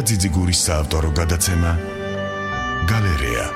ძიძიგურის საავტორო გადაცემა გალერეა.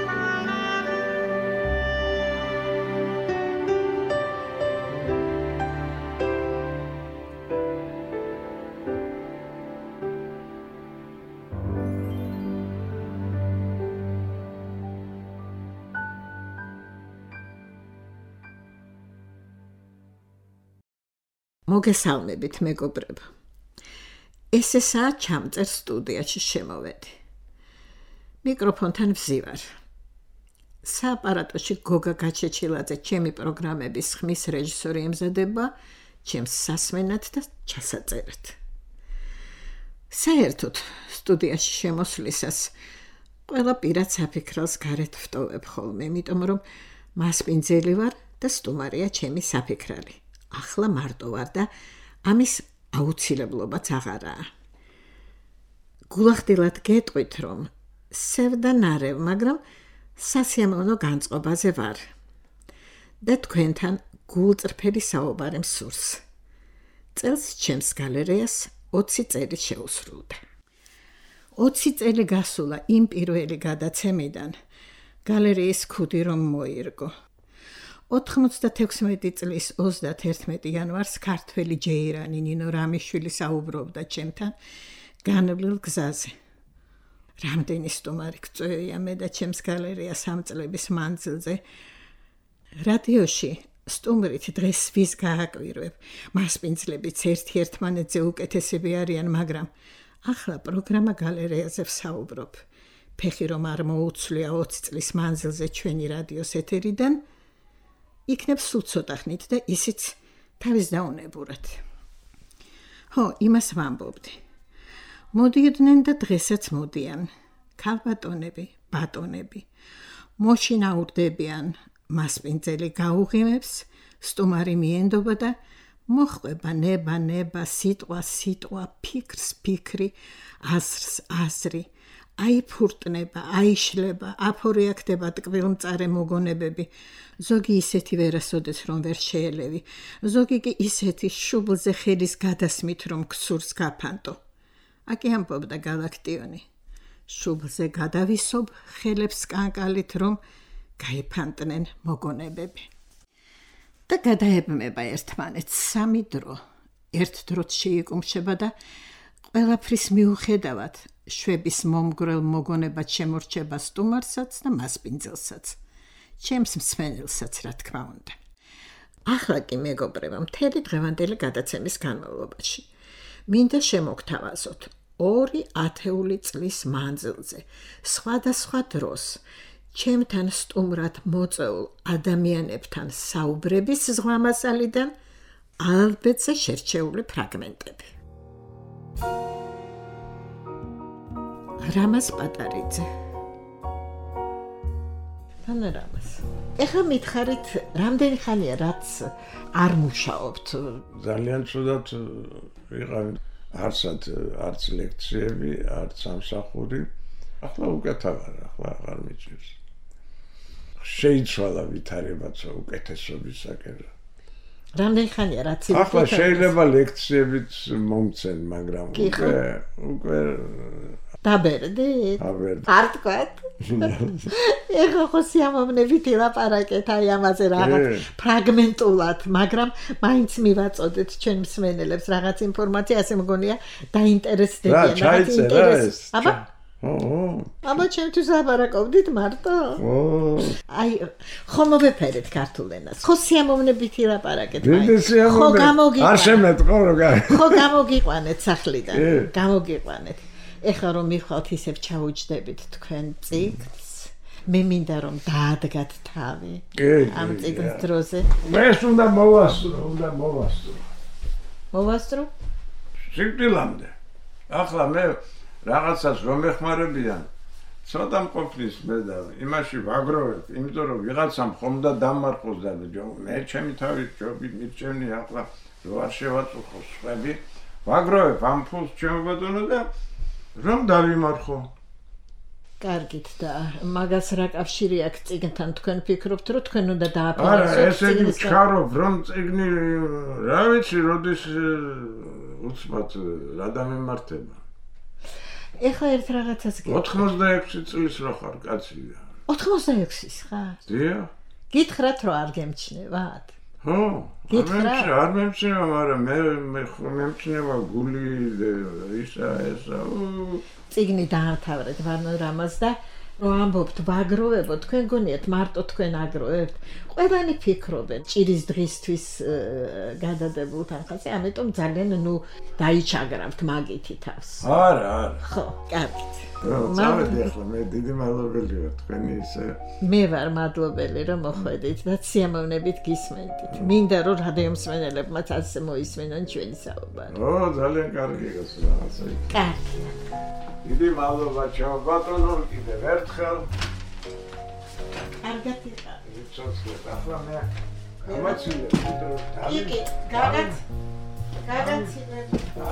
მოგესალმებით მეგობრებო. ესაა ჩამწერ სტუდიაში შემოვედი. მიკროფონთან ვზივარ. სააპარატოში გოგა გაჩეჩილაძე ჩემი პროგრამების ხმის რეჟისორი ემზადება ჩემს სასმენად და ჩასაწერად. საერთოდ სტუდიაში შემოსვლისას ყველა პირად საფიქრავს გარეთ ვტოვებ ხოლმე, იმიტომ რომ მასპინძელი ვარ და სტუმარია ჩემი საფიქრალი. ახლა მარტო ვარ და ამის აუცილებლობაც აღარაა. გულახდილად გეტყვით, რომ სევდანარევ, მაგრამ სასიამოვნო განწყობაზე ვარ. და თქვენთან გულწრფელი საუბარი მსურს. წელს ჩემს გალერეას 20 წელი შეუსრულდა. 20 წელი გასულა იმ პირველი გადაცემიდან, გალერეის ქუდი რომ მოირგო. 96 წლის 31 იანვარს ქართველი ჯეირანი ნინო რამიშვილი საუბრობდა ჩემთან განვლილ გზაზე. რამდენი სტუმარი გწვევია მე და ჩემს გალერეას ამ წლების მანძილზე. რადიოში სტუმრით დღეს ვის გააკვირვებ, მასპინძლებიც ერთ-ერთმანეთზე უკეთესები არიან, მაგრამ ახლა პროგრამა გალერეაზე ვსაუბრობ. ფეხი რომ არ მოუცვლია 20 წლის მანძილზე ჩვენი რადიოს ეთერიდან, იქნებ სულ ცოტა ხნით და ისიც თავის დაუნებურად. ხო, იმას ვამბობდი. მოდიოდნენ და დღესაც მოდიან. ქალბატონები, ბატონები. მოშინაურდებიან, მასპინძელი გაუღიმებს, სტუმარი მიენდობა და მოხვება ნება, სიტყვა, ფიქრს, ფიქრი, აზრს, აზრი. აიფურტნება, აიშლება, აფორიაქტება ტკბილმწარე მოგონებები. ზოგი ისეთი ვერასოდეს რომ ვერ შეელევი, ზოგი კი ისეთი შუბლზე ხელის გადასმით რომ გსურს გაფანტო. აკი ამბობდა გალაქტიონი. შუბლზე გადავისობ ხელებს კანკალით რომ გაიფანტნენ მოგონებები. და გადაებმება ერთმანეთს სამი დრო. ერთ დროც შეიკუმშება და ყველაფრის მიუხედავად შვების მომგვრელ მოგონებად შემორჩება სტუმარსაც და მასპინძელსაც, ჩემს მსმენელსაც რა თქმა უნდა. ახლა კი მეგობრებო, მთელი დღევანდელი გადაცემის განმავლობაში მინდა შემოგთავაზოთ 2 ათეული წლის მანძილზე სხვადასხვა დროს ჩემთან სტუმრად მოწვეულ ადამიანებთან საუბრების ზღვამასალიდან ალბეთზე შერჩეული ფრაგმენტები. რამაზ პატარიძე. რამაზ. ეხლა მითხარით, რამდენი ხანია რაც არ მუშაობთ? ძალიან ცუდად ვიყავი, არც ლექციები, არც სამსახური. ახლა უკეთა ვარ, ახლა აღარ მიჭირს. შეიცვალა ვითარებაც უკეთესობისაკენ. რამდენი ხანია რაც ახლა შეიძლება ლექციებიც მომცენ, მაგრამ უკვე დაბერდით? არ თქვათ? ეხლა ხო სიამოვნებით ილაპარაკეთ აი ამაზე რაღაც ფრაგმენტულად, მაგრამ მაინც მივაწოდეთ ჩვენ მსმენელებს რაღაც ინფორმაცია, ასე მგონია დაინტერესდებიან, რაღაც ინტერესი. აბა ჩემთვის ლაპარაკობდით მარტო? აი, ხო მოვეფერეთ ქართულ ენას. ხო სიამოვნებით ილაპარაკეთ მაინც. ხო გამოგიყვანეთ. არ შემეტყო რა. ხო გამოგიყვანეთ სახლიდან. გამოგიყვანეთ. ეხლა რომ მიხვალთ ისევ ჩაუჯდებით თქვენ წიგნს, მე მინდა რომ დაადგათ თავი ამ წიგნის დროზე. ეს უნდა მოვასწრო. მოვასწრო? სიკვდილამდე. ახლა მე რაღაცას რომ ეხმარებიან, ცოტა მყოფნის მე და იმაში ვაგროვებ, იმიტომ რომ ვიღაცამ ხომ და დამარხოს და მე ჩემი თავი ჯობი მირჩევნი ახლა რო არ შევაწუხო სხვები, ვაგროვებ ამ ფულს ჩემო ბატონო და რომ დავიმარხო. კარგით და მაგას რა კავშირი აქვს წიგნთან? თქვენ ფიქრობთ რომ თქვენ უნდა დააფინანსოთ? არა, ესე იგი ვჩქარობ რომ წიგნი რა ვიცი როდის უცბად რა დამემართება. ეხლა ერთ რაღაცას გეტყვი. 86 წლის რო ხარ, კაცია. 86-ის ხარ? დიახ. გითხრათ რომ არ გემჩნევათ? ხო, არ memჩნევა, მაგრამ მე memჩნევა გული ისა ესა. წიგნი დაამთავრეთ ვარნო რამაზ და რომ ამბობთ ვაგროვებო, თქვენ გონიათ მარტო თქვენ აგროვებთ? ყველანი ფიქრობენ ჭირის დღისთვის გადადებულ თანხაზე, ამიტომ ძალიან დაიჩაგრავთ მაგითი თავს. არა. ხო, კარგით. წავედი ახლა მე დიდი მადლობელი ვარ თქვენი ისე. მე ვარ მადლობელი რომ მოხვედით და სიამოვნებით გისმენთ. მინდა რომ რადიო მსმენელებმაც ასე მოისმენონ ჩვენი საუბარი. ო, ძალიან კარგი გასა რაღაცა. კარგი. დიდი მადლობა ჩემო ბატონო, კიდევ ერთხელ. კარგად იყავ. ვიცოცხლეთ, ახლა მე გამაცილებ, იგი, გაგაცილებ.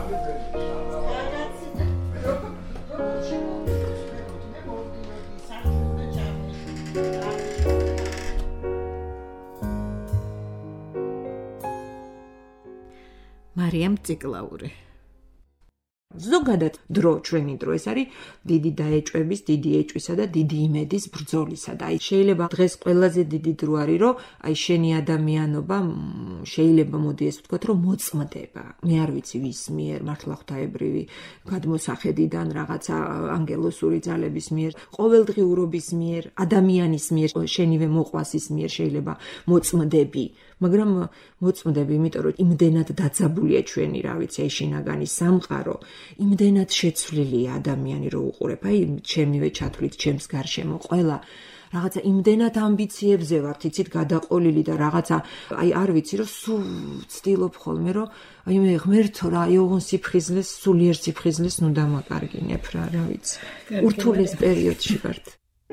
მარიამ ციკლაური ზოგადად დრო ჩვენი დრო ეს არის დიდი დაეჭვების, დიდი ეჭვისა და დიდი იმედის ბრძოლისა და აი შეიძლება დღეს ყველაზე დიდი დრო არის რომ აი შენი ადამიანობა შეიძლება მოდი ეს ვთქვათ რომ მოწმდება. მე არ ვიცი ვის მიერ, მართლა ღვთაებრივი გადმოსახედიდან რაღაცა ანგელოსური ძალების მიერ, ყოველდღიურობის მიერ, ადამიანის მიერ, შენივე მოყვასის მიერ შეიძლება მოწმდები. მაგრამ მოწმდები, იმიტომ რომ იმდენად დაძაბულია ჩვენი, რა ვიცი, აი შინაგანი სამყარო, იმდენად შეცვლილია ადამიანი რო უყურებ, აი ჩემივე ჩათვლით, ჩემს გარშემო ყველა რაღაცა იმდენად ამბიციებზე ვართ, იცით, გადაყოლილი და რაღაცა, აი არ ვიცი, რომ სულ ვცდილობ ხოლმე, რომ აი მე ღმერთო რა, აი ოღონ სიფხიზლეს, სულიერ სიფხიზლეს ნუ დამაკარგინებ რა ვიცი. ურთულეს პერიოდში ვართ.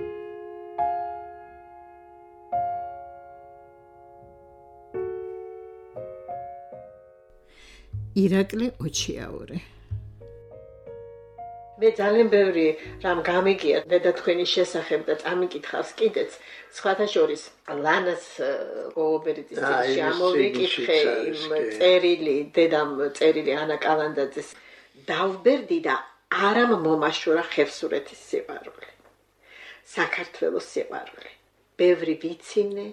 ირაკლი ოჩიაური მე ძალიან ბევრი რამ გამიგია დედა თქვენი შესახებ და წამიკითხავს კიდეც სხვათა შორის ლანას გოუბერიძის წიგნში ამოვიკითხე წერილი დედამ წერილი ანა კალანდაძის დავბერდი და არამ მომაშურა ხევსურეთის სიყვარული საქართველოს სიყვარული ბევრი ვიცინე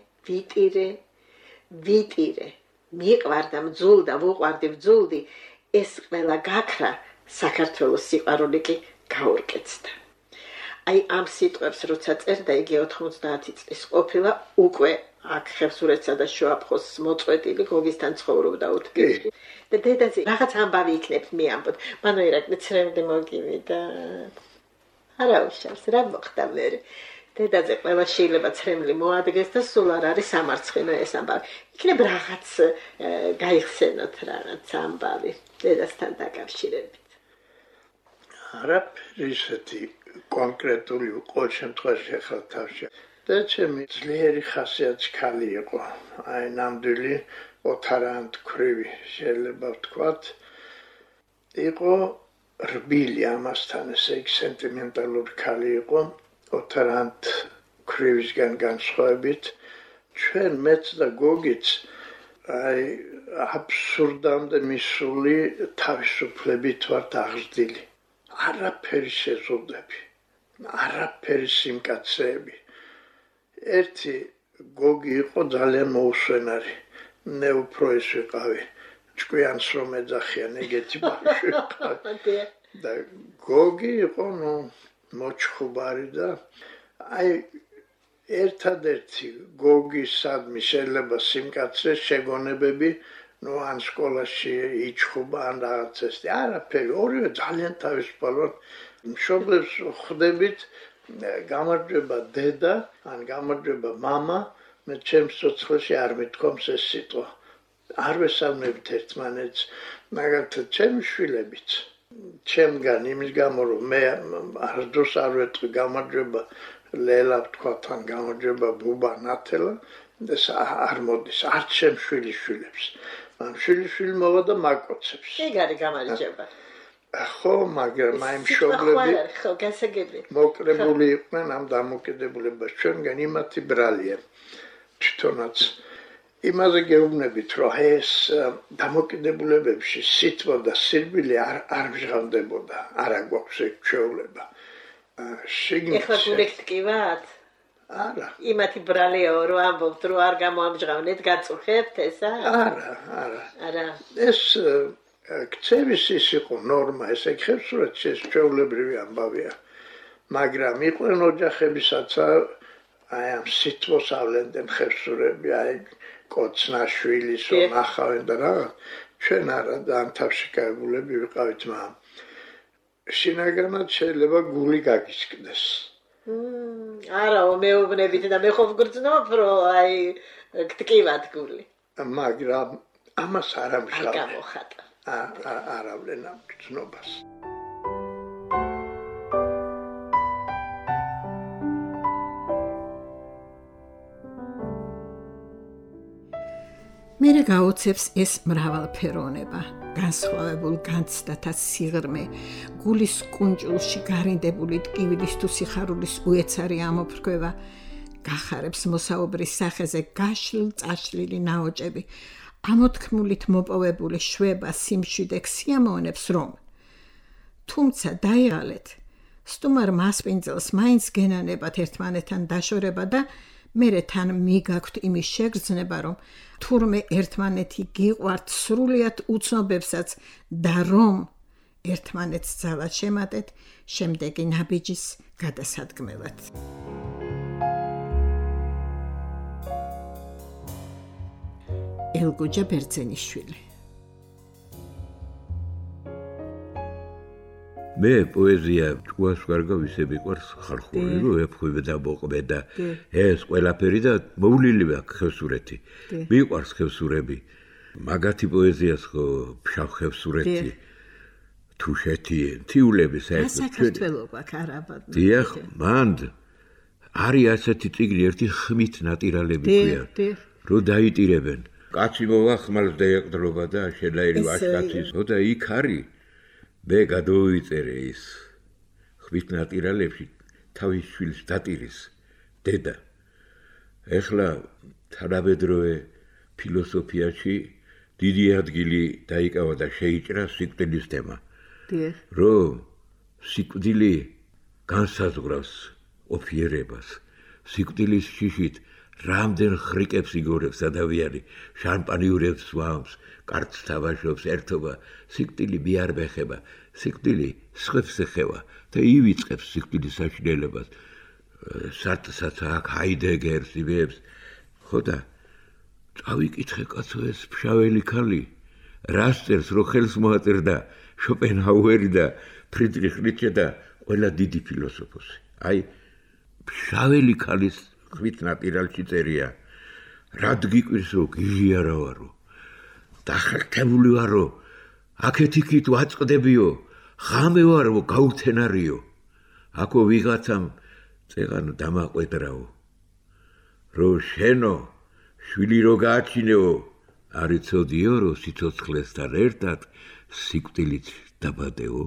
ვიტირე მიყვარდა მძულდა ვუყვარდი ვძულდი ეს ყველა გაქრა საქართველოს სიყვარული კი გაურკეცდა აი ამ სიტყვებს როცა წერდა იგი 90 წლის ყოფილა უკვე აქ ხევსურეთსა და შუაფხოს მოწყვეტილი გოგისთან ცხოვრობდა უთგეში და დედაზე რაღაც ამბავი იქნებთ მიამბოთ მანო ირაკლი ცრემლი მოგივიდა არა უშავს რა მოხდა მე დედაზე ყველა შეიძლება ცრემლი მოადგეს და სულ არ არის სამარცხინო ეს ამბავი იქნებ რაღაც გაიხსენოთ რაღაც ამბავი დედასთან დაკავშირებით არაფერი ისეთი კონკრეტული ყოველ შემთხვევაში ახლა თავში და ჩემი ძლიერი ხასიათის ქალი იყო აი ნამდვილი ოთარანთ ქვრივი შეიძლება ვთქვათ იყო რბილი ამასთან ესე იგი სენტიმენტალური ქალი იყო ოთარანთ ქვრივისგან განსხვავებით ჩვენ მეც და გოგიც აი აბსურდამდე მისული თავისუფლებით ვართ აღზრდილი არაფერი შეზღუდვები, არაფერი სიმკაცეები. ერთი გოგი იყო ძალიან მოუსვენარი. მე უფრო ის ვიყავი. ჭკვიანს რომ ეძახიან ეგეთი ბავშვი ვიყავი. და გოგი იყო მოჩხუბარი და აი ერთადერთი გოგის სადმი შეიძლება სიმკაცრე შეგონებები ან სკოლაში იჩხუბა ან რაღაც ეს არაფერი ორივე ძალიან თავისუფალად მშობლებს ხვდებით გამარჯვება დედა ან გამარჯვება მამა მე ჩემს ცოცხლში არ მithkoms ეს სიტყვა არ ვესალმებით ერთმანეთს მაგალითად ჩემი შვილებიც ჩემგან იმის გამო რომ მე არდროს არ ვეთქვი გამარჯვება ლელა ვთქვათ ან გამარჯვება ბუბა ნათელა ეს არ მოდის არ ჩემ შვილიშვილებს ამ შვილიშვილი მოვა და მაკოცებს ეგ არის გამარჯვება ხო მაგრამ აი მშობლები ხო გასაგები მოკრებული იყვნენ ამ დამოკიდებულებას ჩვენგან იმათი ბრალია თვითონაც იმაზე გეუბნებით, რომ ეს დამოკიდებულებებში სიტყვა და სირბილი არ მჟღავდებოდა, არ აგვაქვს ეგ ჩვეულება. ეხლა გულით ტკივათ? არა. იმათი ბრალეო, რომ ამბობთ, რომ არ გამოამჟღავნეთ, გაწუხებთ ესა? არა. ეს ქცევის ის იყო ნორმა, ესე ხევსურეთში ეს ჩვეულებრივი ამბავია. მაგრამ იყვნენ ოჯახებისაც აი ამ სიტყვას ავლენდნენ ხევსურები, აი კოცნაშვილის ნახავენ და რაღაც. ჩვენ არა და ამ თავშეკავებულები ვიყავით, მაგრამ შინაგანად შეიძლება გული გაგისკდეს. არა, მეუბნებით და მე ხო ვგრძნობ, რომ აი გტკივათ გული. მაგრამ ამას არ ამჟღავნენ. არ გამოხატა. არ ავლენ ამ გრძნობას. მერე გაუცებს ეს მრავალფეროვნება, განსხვავებულ განცდათა სიღრმე, გულის კუნჭულში გარინდებული ტკივილის თუ სიხარულის უეცარი ამოფრქვევა, გახარებს მოსაუბრის სახეზე გაშლილ-წაშლილი ნაოჭები, ამოთქმულით მოპოვებული შვება სიმშვიდე სიამოვნებს რომ. თუმცა დაიღალეთ, სტუმარ მასპინძელს მაინც გენანებათ ერთმანეთთან დაშორება და მერე თან მიგაქვთ იმის შეგრძნება, რომ თურმე ერთმანეთი გიყვართ სრულიად უცნობებსაც და რომ ერთმანეთს ძალად შემატეთ შემდეგი ნაბიჯის გადასადგმელად. ელგოჯა ბერძენიშვილი. მე პოეზია ჭუას ვარ გავისე მიყვარს ხალხური რომ ეფხვი და მოყვე და ეს ყველაფერი და მოვლილი აქვს ხევსურეთი. მიყვარს ხევსურები. მაგათი პოეზიას ხო ფშავ ხევსურეთი. თუშეთი, თიულები საერთოდ. საქართველოს გვაქვს არაბად. დიახ, მანდ არის ასეთი წიგნი ერთი ხმით ნატირალები ქვია. რომ დაიტირებენ. კაცი მოვახმალს და ეყდრობა და შენაირი ვაშკაცის. და იქ არის მე გადავიწერე ის ხმით ნატირალებში თავის შვილს დატირის დედა. ეხლა თანამედროვე ფილოსოფიაში დიდი ადგილი დაიკავა და შეიჭრა სიკვდილის თემა. რომ სიკვდილი განსაზღვრავს ოფიერებას. სიკვდილის შიშით რამდენ ხრიკებს იგორებს ადამიანი, შამპანიურებს ვამს, კარც თამაშობს ერთობა, სიკვდილი მიარ მეხება, სიკვდილი სხვებს ეხება და ივიწყებს სიკვდილის საშინელებას. სარტსაც აქ ჰაიდეგერს იბებს. ხო და წავიკითხე კაცო ეს ფშაველი ქალი, რას წერს რო ხელს მოაწერდა შოპენჰაუერი და ფრიდრიხ ნიცშე და ყველა დიდი ფილოსოფოსი. აი ფშაველი ქალის ხმით ნატირალში წერია. რად გიკვირს რომ გიჟი არა ვარო. დახერხებული ვარო. აქეთ-იქით ვაწყდებიო. ხამე ვარო გაუთენარიო. აქო ვიღაცამ წეღანო დამაყვედრაო. რო შენო შვილი რო გააჩინეო. არ იცოდიო რომ სიცოცხლესთან ერთად სიკვდილით დაბადეო.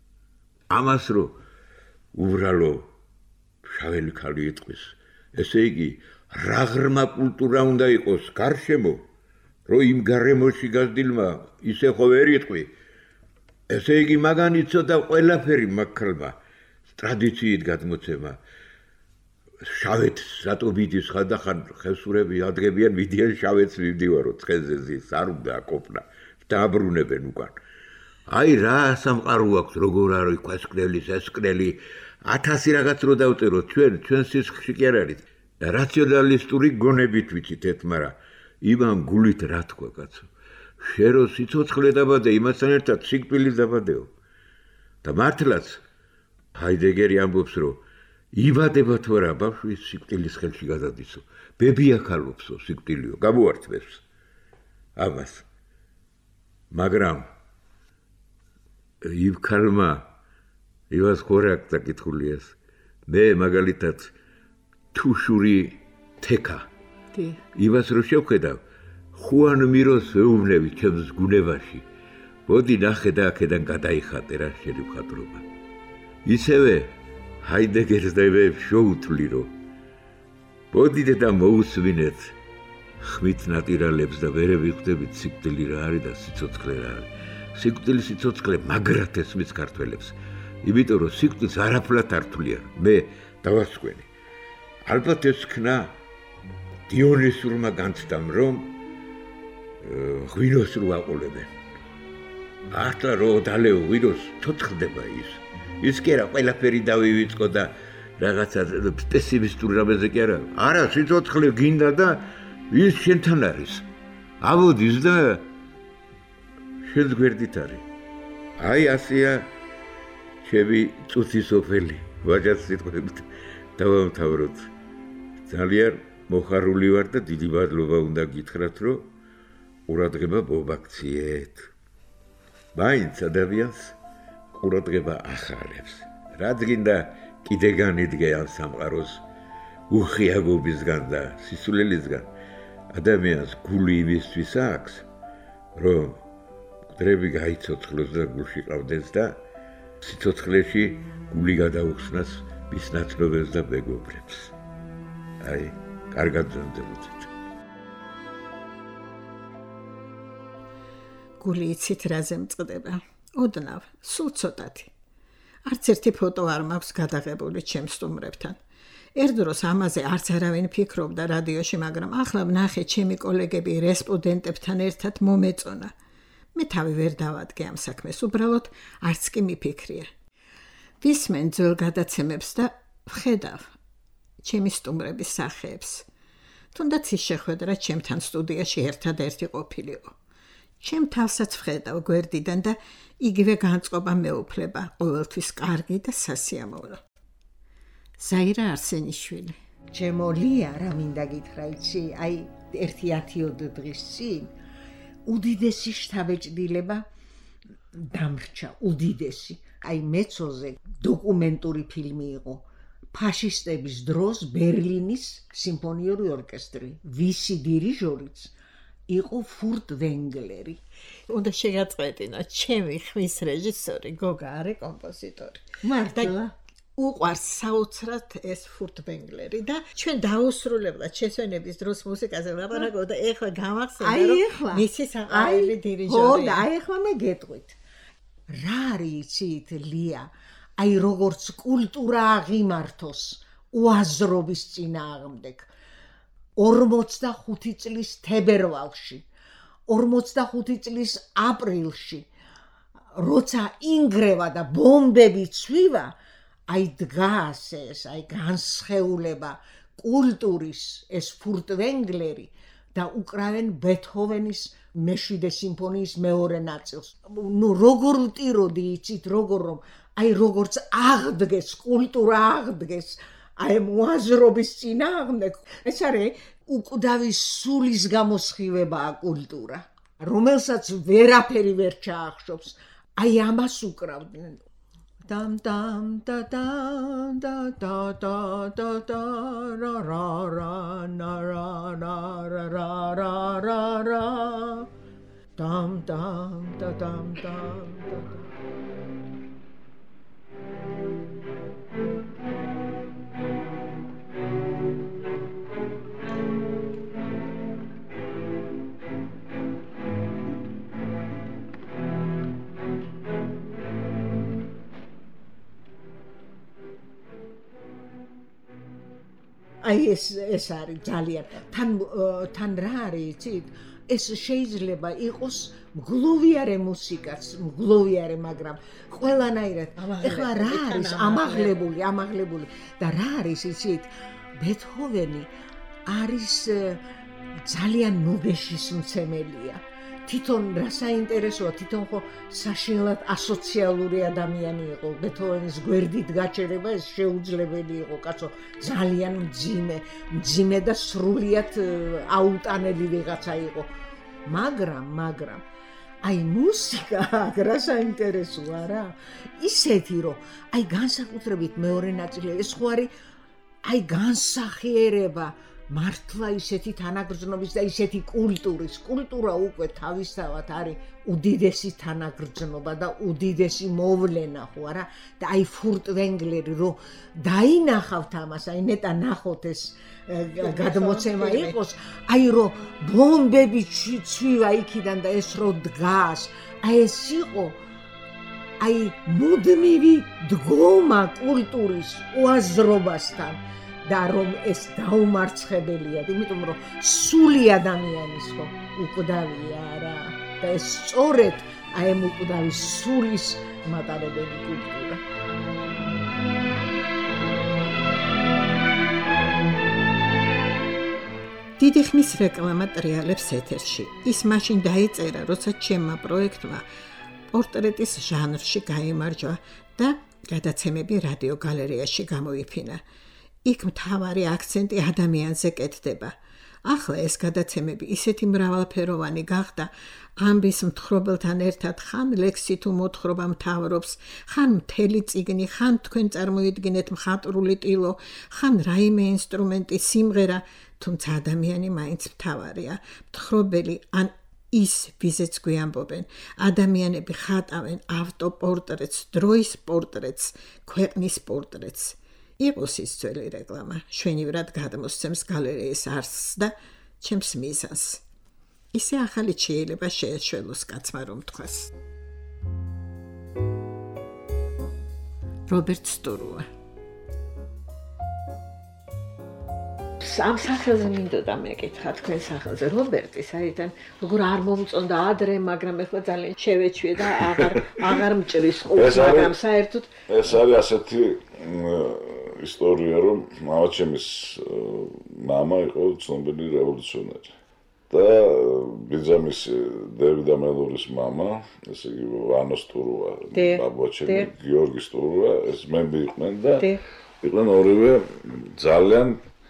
ამას რო უბრალო ფშაველი ქალი იტყვის. ესე იგი რა ღრმა კულტურა უნდა იყოს გარშემო, რომ იმ გარემოში გაზრდილმა ისე ხო ვერ იტყვი. ესე იგი მაგან იცოდა ყველაფერი მაგქალმა ტრადიციით გადმოცემა. შავეთ რატობიდის ხანდახან ხევსურები ადგებიან მიდიან შავეთს მივდივარო ცხენზე ზის არ უნდა აკოპნა დააბრუნებენ უკან. აი რა სამყარო აქვს როგორ არის ქვესკნელის ესკნელი 1000 რაღაც რო დავწეროთ ჩვენ სისხლში კი არ არის რაციონალისტური გონებით ვიცით ერთ, მაგრამ იმან გულით რა თქვა კაცო. შენ რო სიცოცხლე დაბადე იმასთან ერთად სიკვდილი დაბადეო. და მართლაც ჰაიდეგერი ამბობს რომ იბადება თუ არა ბავშვი სიკვდილის ხელში გადადისო. ბებია ქალობსო სიკვდილიო გამოართვებს ამას. მაგრამ იმ ქალმა ივას ხორაკ დაკითხულიეს. მე მაგალითად თუშური თეკა. ივას რო შევხედავ ხუან მიროს ვეუბნები ჩემს გუნებაში. მოდი ნახე და აქედან გადაიხატე რა შენი მხატვრობა. ისევე ჰაიდეგერს და მე შოუთვლი რომ მოდიდე და მოусვინეთ ხმით ნატირალებს და ვერ ვიხვდებით სიკვდილი რა არის და სიცოცხლე რა არის. სიკვდილი სიცოცხლე მაგრად ესმის ქართველებს. იმიტომ რომ სიკვდილს არაფრად არ თვლიან. მე დავასკვენი. ალბათ ეს ქნა დიონისურმა განცდამ რომ ღვინოს რო აყოლებენ. ახლა რო დალეო ღვინოს ცოცხლდება ის. ის კი არა ყველაფერი დავივიწყო და რაღაცა პესიმისტურ რამეზე კი არა. არა, სიცოცხლე გინდა და ის შენთან არის. ავოდის და შენს გვერდით არის. აი ასეა ჩემი წუთის ოფელი. ვაჟაც სიტყვებით დავამთავროთ. ძალიან მოხარული ვარ და დიდი მადლობა უნდა გითხრათ, რომ ყურადღება მოგაქციეთ. მაინც ადამიანს ყურადღება ახარებს. რაც გინდა კიდე განიდგე ამ სამყაროს უხიაგობისგან და სისულელისგან. ადამიანს გული იმისთვის აქვს, რომ მკვდრები გაიცოცხლოს და გულში ყავდეს და სიცოცხლეში გული გადაუხსნას მის ნაცნობებს და მეგობრებს. აი, კარგად ზამთრობთ. გული იცით რაზე მწყდება? ოდნავ, სულ ცოტათი. არც ერთი ფოტო არ მაქვს გადაღებული ჩემ სტუმრებთან. ერთ დროს ამაზე არც არავინ ფიქრობდა რადიოში, მაგრამ ახლა ვნახე ჩემი კოლეგები რესპონდენტებთან ერთად მომეწონა. მე თავი ვერ დავადგე ამ საქმეს, უბრალოდ არც კი მიფიქრია. ვისმენ ძველ გადაცემებს და ვხედავ ჩემი სტუმრების სახეებს. თუნდაც ის შეხვედრა ჩემთან სტუდიაში ერთადერთი ყოფილიყო. ჩემ თავსაც ვხედავ გვერდიდან და იგივე განწყობა მეუფლება, ყოველთვის კარგი და სასიამოვნო. ზაირა არსენიშვილი. ჩემო ლია, რა მინდა გითხრა, იცი, აი 1-10 დღის წინ უდიდესი შთაბეჭდილება დამრჩა, უდიდესი. აი მეცოზე დოკუმენტური ფილმი იყო. ფაშისტების დროს ბერლინის სიმფონიური ორკესტრი, ვისი დირიჟორიც იყო ფურტ ვენგლერი. უნდა შეგაწყვეტინა, ჩემი ხმის რეჟისორი გოგა არის კომპოზიტორი. მართლა? უყვარს საოცრად ეს ფურტ ვენგლერი და ჩვენ დაუსრულებლად შესვენების დროს მუსიკაზე ვლაპარაკობ და ეხლა გამახსენდა რომ მისი საყვარელი დირიჟორია. ხო, და აი ეხლა მე გეტყვით. რა არის იცით ლია? აი როგორც კულტურა აღიმართოს უაზრობის წინააღმდეგ 45 წლის თებერვალში 45 წლის აპრილში როცა ინგრევა და ბომბები ცვივა აი დგას ეს აი განსხეულება კულტურის ეს ფურტ ვენგლერი და უკრავენ ბეთჰოვენის მეშვიდე სიმფონიის მეორე ნაწილს. ნუ როგორ ვტიროდი იცით როგორ რომ აი როგორც აღდგეს კულტურა აღდგეს აი მოაზრობის წინააღმდეგ ეს არის უკვდავის სულის გამოსხივებაა კულტურა რომელსაც ვერაფერი ვერ ჩაახშობს აი ამას უკრავდნენ დამ დამ და და და და და და და რა რა რა რა რა რა რა რა რა რა დამ დამ და დამ დამ და აი ეს არის ძალიან თან რა არის იცით ეს შეიძლება იყოს მგლოვიარე მუსიკაც მგლოვიარე მაგრამ ყველანაირად ეხლა რა არის ამაღლებული და რა არის იცით ბეთჰოვენი არის ძალიან ნუგეშის მცემელია თვითონ რა საინტერესოა თვითონ ხო საშინლად ასოციალური ადამიანი იყო ბეთჰოვენის გვერდით გაჩერება ეს შეუძლებელი იყო კაცო ძალიან მძიმე და სრულიად აუტანელი ვიღაცა იყო მაგრამ აი მუსიკა რა საინტერესოა რა ისეთი რომ აი განსაკუთრებით მეორე ნაწილი ეს ხო არის აი განსახიერება მართლა ისეთი თანაგრძნობის და ისეთი კულტურის კულტურა უკვე თავისთავად არის უდიდესი თანაგრძნობა და უდიდესი მოვლენა ხო არა და აი ფურტვენგლერი რომ დაინახავთ ამას აი ნეტა ნახოთ ეს გადმოცემა იყოს აი რომ ბომბები ცვივა იქიდან და ეს რო დგას აი ეს იყო აი მუდმივი დგომა კულტურის უაზრობასთან და რომ ეს დაუმარცხებელია, იმიტომ რომ სული ადამიანის ხო უკვდავია რა და ეს სწორედ აი ამ უკვდავის სულის მატარებელი კულტურა. დიდი ხნის რეკლამა ტრიალებს ეთერში. ის მაშინ დაიწერა, როცა ჩემმა პროექტმა პორტრეტის ჟანრში გაიმარჯვა და გადაცემები რადიო გალერეაში გამოიფინა. იქ მთავარი აქცენტი ადამიანზე კეთდება. ახლა ეს გადაცემები ისეთი მრავალფეროვანი გახდა, ამბის მთხრობელთან ერთად ხან ლექსი თუ მოთხრობა მთავრობს, ხან მთელი წიგნი, ხან თქვენ წარმოიდგინეთ მხატვრული ტილო, ხან რაიმე ინსტრუმენტი, სიმღერა, თუმცა ადამიანი მაინც მთავარია. მთხრობელი ან ის ვიზეც გვიამბობენ, ადამიანები ხატავენ ავტოპორტრეტს, დროის პორტრეტს, ქვეყნის პორტრეტს. იყოს ის ძველი რეკლამა, შვენივრად გადმოსცემს გალერეის არსს და ჩემს მიზანს. ისე ახალი შეიძლება შეეშველოს კაცმა რომ თქვას. რობერტ სტურუა. ამ სახელზე მინდოდა მეკითხა თქვენ სახელზე რობერტი საერთოდ როგორ არ მომწონდა ადრე მაგრამ ეხლა ძალიან შევეჩვიე და აღარ მჭრის ყურს მაგრამ საერთოდ ეს არის ასეთი ისტორია რომ მამაჩემის მამა იყო ცნობილი რევოლუციონერი და ბიძამის დევიდ ამელურის მამა ესე იგი ვანო სტურუა ბაბუაჩემი გიორგი სტურუა ეს მემბი იყვნენ და იყვნენ ორივე ძალიან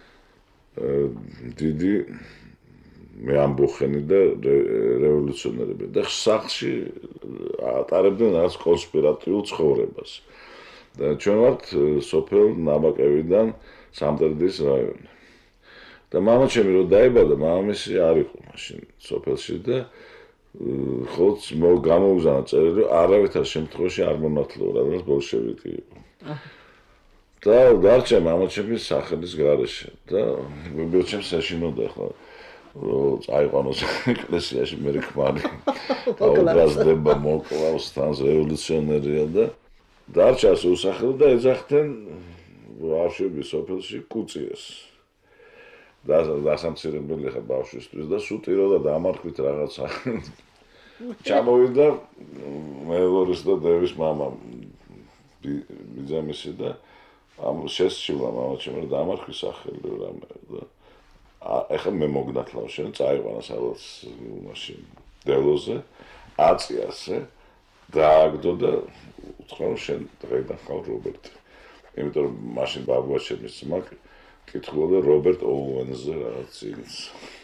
დიდი მეამბოხენი და რევოლუციონერები და სახლში ატარებდნენ რაღაც კონსპირატიულ ცხოვრებას. და ჩვენ ვართ სოფელ ნაბაკევიდან სამტრედის რაიონი. და მამაჩემი რო დაიბადა, მამამისი არ იყო მაშინ სოფელში და ხოლმე გამოუგზავნა წერილი, არავითარ შემთხვევაში არ მონათლო, რადგან ბოლშევიკი იყო. და დარჩა მამაჩემის სახელის გარეშე და ბიოჩემს ეშინოდა ხო რომ წაიყვანოს ეკლესიაში მე რქმარი დაუბრაზდება მოკლავს თან რევოლუციონერია და დარჩა უსახლო და ეძახდნენ ბავშვების სოფელში კუციეს და დასამცირებელი ხა ბავშვისთვის და სუტიროდა დამარხვით რაღაცა ჩამოვიდა მელორის და დევის მამა ბიძამისი და ამ შესჩილა მამაჩემ რომ დამარხვის სახელი რამე და ეხლა მე მოგნათლავ შენ წაიყვანა სადაც მაშინ დელოზე აწიასე დააგდო და უთხრა რომ შენ დღეიდან ხარ რობერტი იმიტომ რომ მაშინ ბაბუაჩემის ძმა კითხულობდა რობერტ ოუენზე რაღაც ის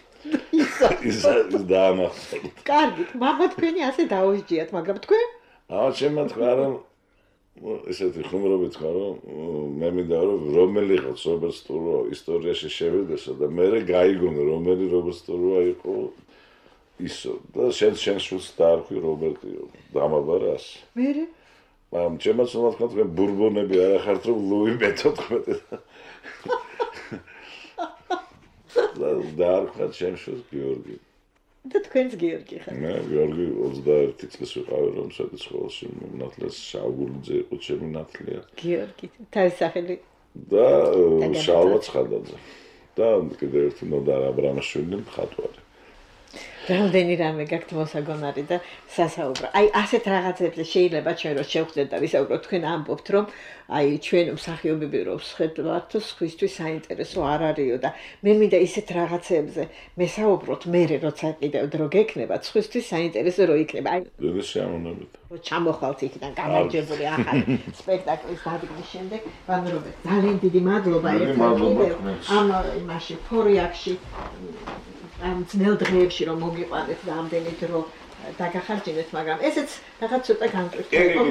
დაამახსა კარგი მამა თქვენი ასე დაუსჯიათ მაგრამ თქვენ მამაჩემმა თქვა რომ ესეთი ხუმრობით ხარ რომ მე მინდა რომ რომელიღაც რობერტ სტურუა ისტორიაში შევიდესო და მე გაიგონო რომელი რობერტ სტურუა იყო ისო და შენ შულს დაარქვი რობერტი დამაბარას მე მაგრამ ჩემაც უნდა თქვა თქვენ ბურბონები არ ახართ რომ ლუი მე-14 და დაარქვა ჩემ შულს გიორგი და თქვენს გიორგი ხარ მე გიორგი 21 წლის ვიყავი რომ სადიცხოველში ნათლეს შავგულიძე იყო ჩემი ნათლია გიორგი თავის სახელი და შალვა ცხადაძე და კიდევ ერთი ნოდარ აბრამაშვილი მხატვარი რამდენი რამე გაქვთ მოსაგონარი და სასაუბრო. აი ასეთ რაღაცებზე შეიძლება ჩვენ რო შევხვდეთ და ვისაუბროთ თქვენ ამბობთ რომ აი ჩვენ მსახიობები რო ვსხედავთ სხვისთვის საინტერესო არ არისო და მე მინდა ისეთ რაღაცებზე მესაუბროთ მე როცა კიდევ დრო გექნება სხვისთვის საინტერესო რო იქნება. აი ეს შემონებით. რო ჩამოხვალთ იქიდან გამარჯვებული ახალი სპექტაკლის დადგმის შემდეგ ვანრობეთ. ძალიან დიდი მადლობა ამ იმაში ფორიაქში ამ ძნელ დღეებში რომ მოგიყვანეთ და ამდენი დრო დაგახარჯინეთ, მაგრამ ესეც რაღაც ცოტა განკრიფტი იყო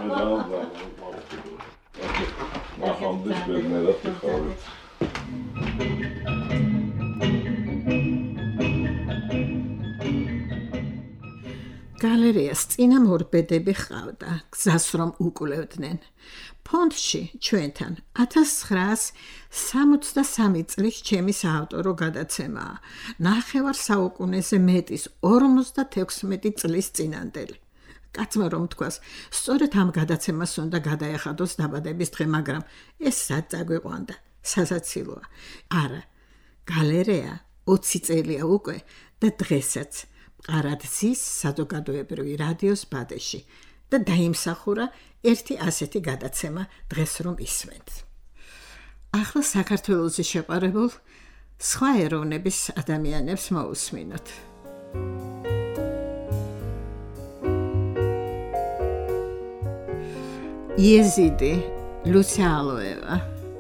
ღვინოსავი. გალერეას წინა მორბედები ჰყავდა, გზას რომ უკვლევდნენ. ფონდში ჩვენთან 1963 წლის ჩემი საავტორო გადაცემაა, ნახევარ საუკუნეზე მეტის 56 წლის წინანდელი. კაცმა რომ თქვას, სწორედ ამ გადაცემას უნდა გადაეხადოს დაბადების დღე, მაგრამ ეს სად წაგვიყვანდა, სასაცილოა. არა, გალერეა 20 წელია უკვე და დღესაც ყარაძის საზოგადოებრივი რადიოს ბადეში და დაიმსახურა ერთი ასეთი გადაცემა დღეს რომ ისმენთ. ახლა საქართველოში შეყარებულ სხვა ეროვნების ადამიანებს მოусმინოთ. იეზიდი ლუცია ალოევა.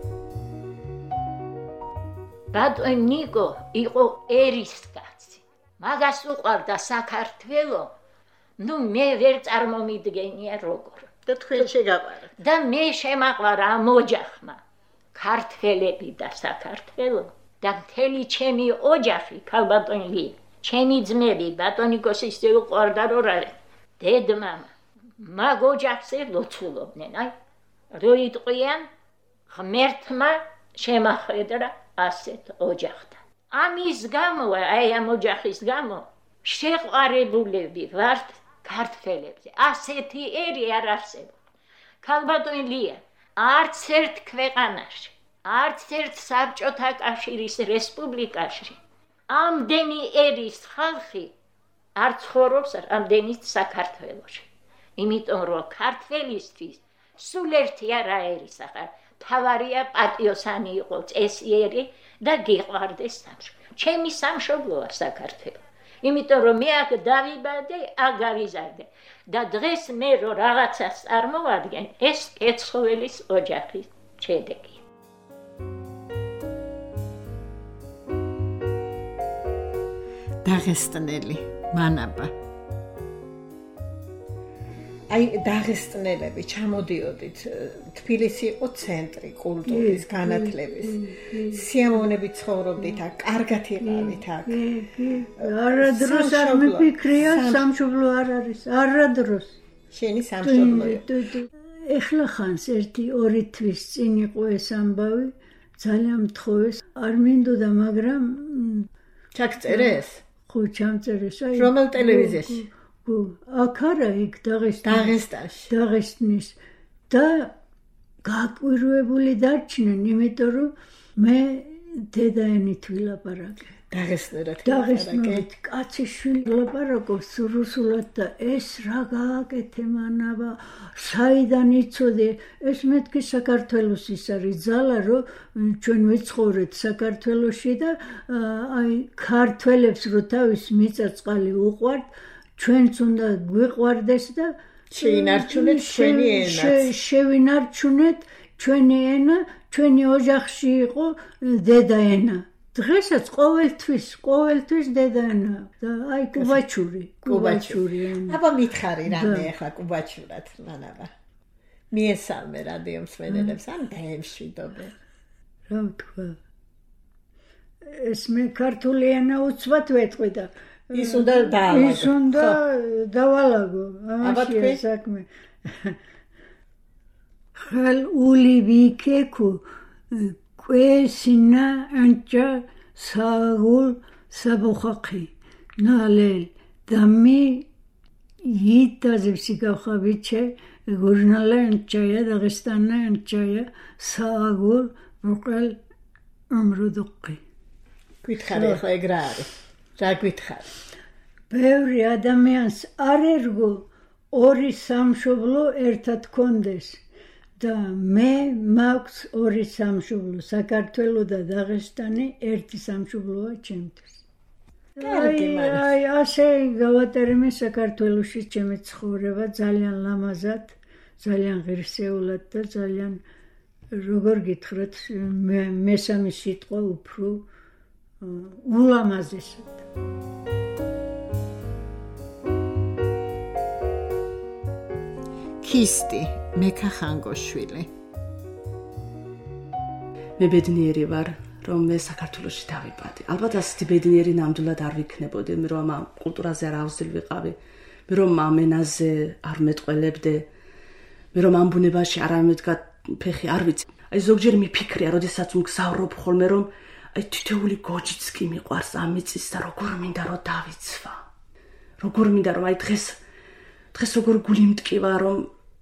ბატონ ნიკო იყო ერისკაცი. მაგას უყვარდა საქართველო. ნუ მე ვერ წარმომიდგენია როგორ. და თქვენ შეგაყარა. და მე შემაყვარა ამ ოჯახმა. ქართველები და საქართველო და მთელი ჩემი ოჯახი, ქალბატონი, ჩემი ძმები, ბატონიკოსის უყვარდა რო არა. დედმამა მაგ ოჯახზე ლოცულობდნენ, აი. რო იტყვიან, ღმერთმა შემახედრა ასეთ ოჯახთან. ამის გამო, აი ამ ოჯახის გამო, შეყვარებულები ვართ ქართველებზე. ასეთი ერი არ არსებობს. ქალბატონი ლია, არც ერთ ქვეყანაში, არც ერთ საბჭოთა კავშირის რესპუბლიკაში ამდენი ერის ხალხი არ ცხოვრობს ამდენიც საქართველოში. იმიტომ რომ ქართველისთვის სულ ერთი არა ერისახა, თავარია პატიოსანი იყო წესიერი და გიყვარდეს სამშობლო. ჩემი სამშობლოა საქართველო. იმიტომ რომ მე აქ დავიბადე, აქ გავიზარდე და დღეს მე რო რაღაცას წარმოვადგენ, ეს კეცხოველის ოჯახის შედეგია. დაღესტნელი მანაბა. აი დაღესტნელები ჩამოდიოდით, თბილისი იყო ცენტრი კულტურის, განათლების. სიამოვნებით ცხოვრობდით აქ, კარგად იყავით აქ. არადროს არ მიფიქრია, სამშობლო არ არის, არადროს. შენი სამშობლოა. ეხლა ხანს 1-2 თვის წინ იყო ეს ამბავი, ძალიან მთხოვეს, არ მინდოდა, მაგრამ ჩაგწერეს? ხო, ჩამწერეს. რომელ ტელევიზიაში? აქ არა, იქ დაღესტნის და გაკვირვებული დარჩნენ, იმიტომ რომ მე დედაენით ვილაპარაკე. დაღესტნურად კაცი შვილი ვილაპარაკობს რუსულად და ეს რა გააკეთე მანაბა, საიდან იცოდე, ეს მეთქი საქართველოს ის არის ძალა, რომ ჩვენ ვიცხოვრეთ საქართველოში და აი ქართველებს რო თავის მიწა-წყალი უყვართ, ჩვენც უნდა გვიყვარდეს და შეინარჩუნეთ ჩვენი ენაც. შევინარჩუნეთ ჩვენი ენა, ჩვენი ოჯახში იყო დედაენა. დღესაც ყოველთვის დედაენა და აი კუბაჩური ენა. აბა მითხარი რამე ახლა კუბაჩურად, მანაბა. მიესალმე რადიო მსმენელებს, ან დაემშვიდობენ. რა ვთქვა? ეს მე ქართული ენა უცბად ვეთყვი და ის უნდა დაალაგო. ის უნდა დავალაგო. ამაშია საქმე. ხალ ული ვიქეკუ კვესინა ანჭა საგულ საბოხაყი ნალელ დამი იტაზევსი გავხავიჩე გურნალა ანჭაია დაღესტანა ანჭაია საგულ ბოყელ ამროდოყი. გითხარი ხო ეგ რა არის? რა გითხარი? ბევრი ადამიანს არ ერგო ორი სამშობლო ერთად კონდეს და მე მაქვს ორი სამშობლო, საქართველო და დაღესტანი ერთი სამშობლოა ჩემთვის. აი ასე გავატარემე საქართველოში ჩემი ცხოვრება ძალიან ლამაზად, ძალიან ღირსეულად და ძალიან როგორ გითხრათ, მესამე სიტყვა უფრო ულამაზესად. ქისტი მეკა ხანგოშვილი. მე ბედნიერი ვარ, რომ მე საქართველოში დავიბადე. ალბათ ასეთი ბედნიერი ნამდვილად არ ვიქნებოდი, რომ ამ კულტურაზე არ ავზრდილი ვიყავი, რომ ამ ენაზე არ მეტყველებდე, რომ ამ ბუნებაში არამედ ფეხი არ ვიცი. აი ზოგჯერ მიფიქრია, როდესაც მგზავრობ ხოლმე, რომ აი თითოეული გოჯიც კი მიყვარს ამ მიწის და როგორ მინდა რომ დავიცვა. როგორ მინდა რომ აი დღეს როგორ გული მტკივა, რომ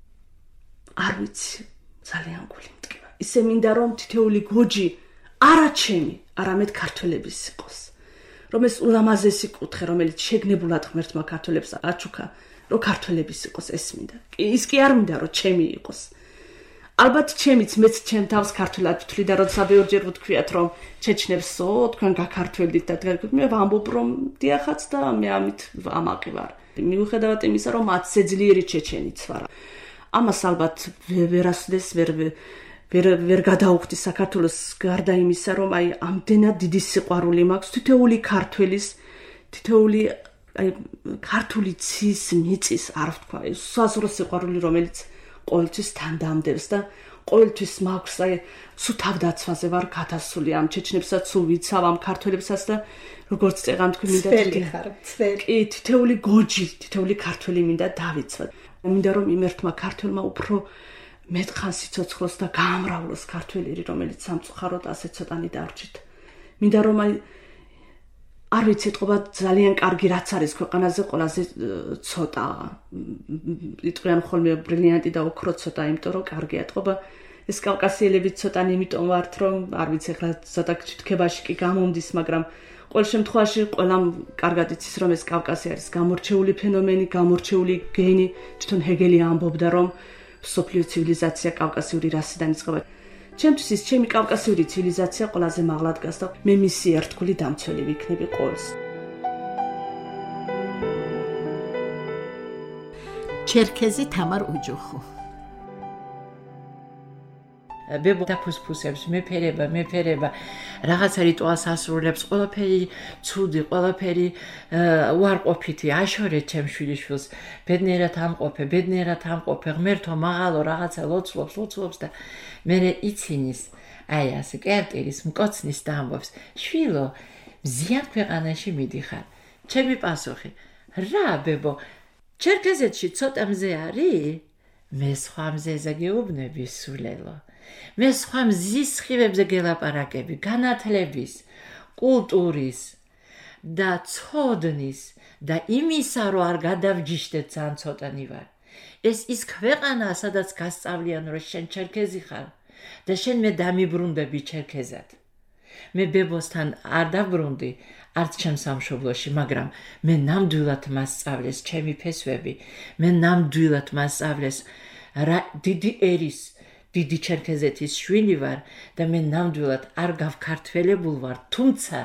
არ ვიცი, ძალიან გული მტკივა. ისე მინდა რომ თითოეული გოჯი არა ჩემი, არამედ ქართველების იყოს. რომ ეს ულამაზესი კუთხე, რომელიც შეგნებულად ღმერთმა ქართველებს აჩუქა, რომ ქართველების იყოს ეს მინდა. ის კი არ მინდა რომ ჩემი იყოს. ალბათ ჩემიც მეც ჩემ თავს ქართულად ვთვლი და როცა ბევრჯერ ვთქვიათ რომ ჩეჩნებსო თქვენ გაქართველდით და მე ვამბობ რომ დიახაც და მე ამით ამაყი ვარ. მიუხედავად იმისა რომ 10-ზე ძლიერი ჩეჩენიც ვარ. ამას ალბათ ვერასდეს ვერ გადაუხდი საქართველოს გარდა იმისა რომ აი ამდენად დიდი სიყვარული მაქვს თითოეული ქართველის თითოეული აი ქართული ცის მიწის არ ვთქვა ეს საზღვრო სიყვარული რომელიც ყოველთვის თან დამდევს და ყოველთვის მაქვს აი სულ თავდაცვაზე ვარ გათასული ამ ჩეჩნებსაც სულ ვიცავ ამ ქართველებსაც და როგორც წეღან თქვი მინდა კი თითოეული გოჯი თითოეული ქართველი მინდა დავიცვა მინდა რომ იმერთმა ქართველმა უფრო მეტყან სიცოცხლოს და გაამრავლოს ქართველიერი რომელიც სამწუხაროდ ასე ცოტანი დარჩით მინდა რომ აი არ ვიცი ეთყობა ძალიან კარგი რაც არის ქვეყანაზე ყველაზე ცოტა იტყვიან ხოლმე ბრილიანტი და ოქრო ცოტა იმიტომ რომ კარგი ეთყობა ეს კავკასიელები ცოტანი იმიტომ ვართ რომ არ ვიცი ახლა ცოტა თქებაში კი გამომდის მაგრამ ყოველ შემთხვევაში ყველამ კარგად იცის რომ ეს კავკასია არის გამორჩეული ფენომენი გამორჩეული გენი თვითონ ჰეგელი ამბობდა რომ სოფლიო ცივილიზაცია კავკასიური რასიდან იწყება ჩემთვის ის ჩემი კავკასიური ცივილიზაცია ყველაზე მაღლა დგას და მე მისი ერთგული დამცველი ვიქნები ყოველს. ჩერქეზი თამარ უჯუხუ ბებო დაფუსფუსებს მეფერება რაღაცა რიტუალს ასრულებს ყველაფერი ცუდი ყველაფერი უარყოფითი აშორეთ ჩემ შვილიშვილს ბედნიერად ამყოფე ღმერთო მაღალო რაღაცა ლოცულობს და მე იცინის აი ასე კერტირის მკოცნის და ამბობს შვილო მზიან ქვეყანაში მიდიხარ ჩემი პასუხი რა ბებო ჩერქეზეთში ცოტა მზე არის მე სხვა მზეზე გეუბნები სულელო მე სხვა მზის სხივებზე გელაპარაკები განათლების კულტურის და ცოდნის და იმისა რომ არ გადავჯიშდეთ ძალიან ცოტანი ვარ ეს ის ქვეყანა სადაც გასწავლიან რომ შენ ჩერქეზი ხარ და შენ მე დამიბრუნდები ჩერქეზად მე ბებოსთან არ დაბრუნდი არც ჩემ სამშობლოში მაგრამ მე ნამდვილად მასწავლეს ჩემი ფესვები მე ნამდვილად მასწავლეს რა დიდი ერის დიდი ჩერქეზეთის შვილი ვარ და მე ნამდვილად არ გავქართველებულ ვარ თუმცა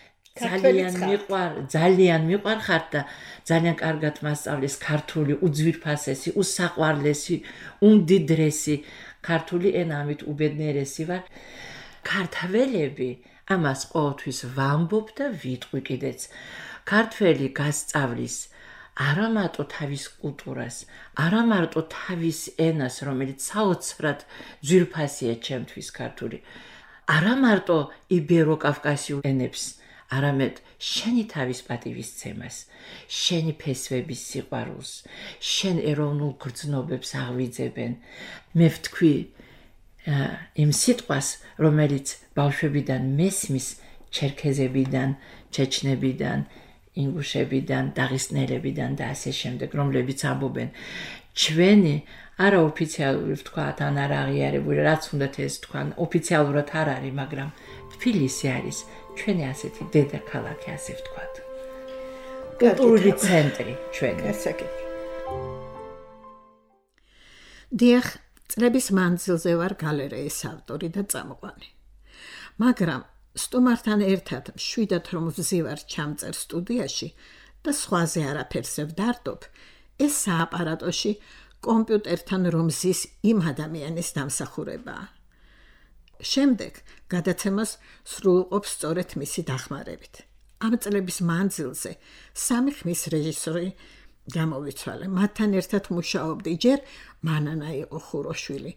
ძალიან მიყვარ ხარ და ძალიან კარგად მასწავლეს ქართული უძვირფასესი უსაყვარლესი უმდიდრესი ქართული ენა ამით უბედნიერესი ვარ ქართველები ამას ყოველთვის ვამბობ და ვიტყვი კიდეც ქართველი გასწავლის არა მარტო თავის კულტურას, არა მარტო თავის ენას, რომელიც საოცრად ძვირფასია ჩემთვის ქართული, არა მარტო იბერო-კავკასიურ ენებს, არამედ შენი თავის პატივისცემას, შენი ფესვების სიყვარულს, შენ ეროვნულ გრძნობებს აღვიძებენ. მე ვთქვი იმ სიტყვას, რომელიც ბავშვებიდან მესმის ჩერქეზებიდან, ჩეჩნებიდან, ინგუშებიდან, დაღესტნელებიდან და ასე შემდეგ, რომლებიც ამბობენ ჩვენი არაოფიციალური ვთქვათ, ან არაღიარებული, რაც უნდათ ეს თქვან, ოფიციალურად არ არის, მაგრამ თბილისი არის ჩვენი ასეთი დედაქალაქი, ასე ვთქვათ. კულტურული ცენტრი ჩვენი. დიახ, წლების მანძილზე ვარ გალერეის ავტორი და წამყვანი. მაგრამ სტუმართან ერთად მშვიდად რომ ვზივარ ჩამწერ სტუდიაში და სხვაზე არაფერს ვდარდობ, ეს სააპარატოში კომპიუტერთან რომ ზის იმ ადამიანის დამსახურებაა. შემდეგ გადაცემას სრულყოფს სწორედ მისი დახმარებით. ამ წლების მანძილზე 3 ხმის რეჟისორი გამოვიცვალე. მათთან ერთად მუშაობდი ჯერ მანანა იყო ხუროშვილი,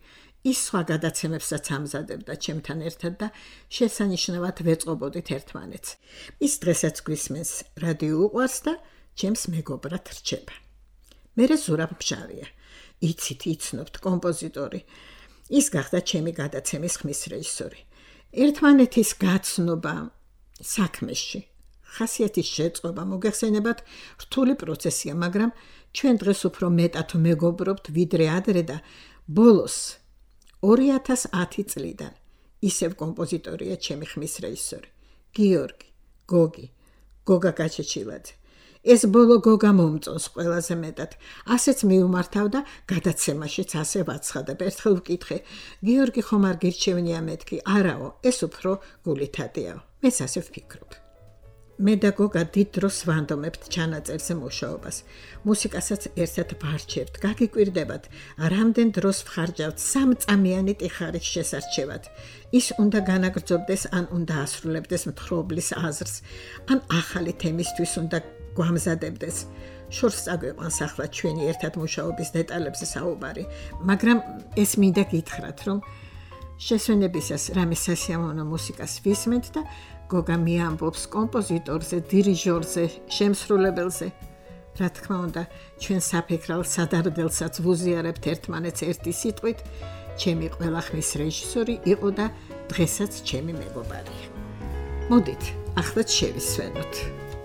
ის სხვა გადაცემებსაც ამზადებდა ჩემთან ერთად და შესანიშნავად ვეწყობოდით ერთმანეთს. ის დღესაც გვისმენს, რადიო უყვარს და ჩემს მეგობრად რჩება. მერე ზურაბ ბჟავია. იცით, იცნობთ, კომპოზიტორი. ის გახდა ჩემი გადაცემის ხმის რეჟისორი. ერთმანეთის გაცნობა საქმეში, ხასიათის შეწყობა მოგეხსენებათ რთული პროცესია, მაგრამ ჩვენ დღეს უფრო მეტად მეგობრობთ ვიდრე ადრე და ბოლოს 2010 წლიდან ისევ კომპოზიტორია ჩემი ხმის რეჟისორი გიორგი გოგა გაჩეჩილაძე. ეს ბოლო გოგა მომწონს ყველაზე მეტად. ასეც მიუმართავდა გადაცემაშიც ასე ვაცხადებ. ერთხელ ვკითხე, გიორგი ხომ არ გირჩევნია მეთქი? არაო, ეს უფრო გულითადიაო. მეც ასე ვფიქრობ. მე და გოგა დიდ დროს ვანდომებთ ჩანაწერზე მუშაობას. მუსიკასაც ერთად ვარჩევთ. გაგიკვირდებათ, რამდენ დროს ვხარჯავთ სამწამიანი ტიხარის შესარჩევად. ის უნდა განაგრძობდეს, ან უნდა ასრულებდეს მთხრობლის აზრს, ან ახალი თემისთვის უნდა გვამზადებდეს. შორს წაგვიყვანს ახლა ჩვენი ერთად მუშაობის დეტალებზე საუბარი, მაგრამ ეს მინდა გითხრათ, რომ შესვენებისას რამე სასიამოვნო მუსიკას ვისმენთ და გოგა მიამბობს კომპოზიტორზე, დირიჟორზე, შემსრულებელზე. რა თქმა უნდა, ჩვენ საფიქრალ სადარდელსაც ვუზიარებთ ერთმანეთს ერთი სიტყვით, ჩემი ყველა ხმის რეჟისორი იყო და დღესაც ჩემი მეგობარია. მოდით, ახლაც შევისვენოთ.